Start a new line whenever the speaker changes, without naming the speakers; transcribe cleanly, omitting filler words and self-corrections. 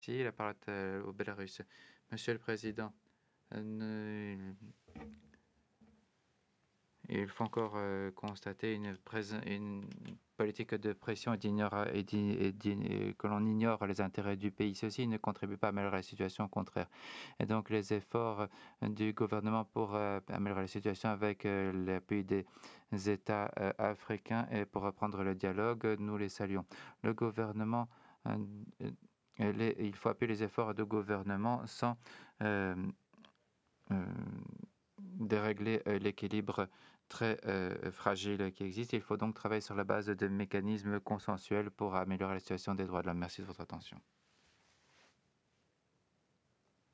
Si, la parole est au Bélarus. Monsieur le Président, ne- il faut encore constater une politique de pression et que l'on ignore les intérêts du pays. Ceci ne contribue pas à améliorer la situation, au contraire. Et donc les efforts du gouvernement pour améliorer la situation avec l'appui des États africains et pour reprendre le dialogue, nous les saluons. Le gouvernement, euh, il faut appuyer les efforts du gouvernement sans euh, euh, dérégler l'équilibre très fragile qui existe. Il faut donc travailler sur la base de mécanismes consensuels pour améliorer la situation des droits de l'homme. Merci de votre attention.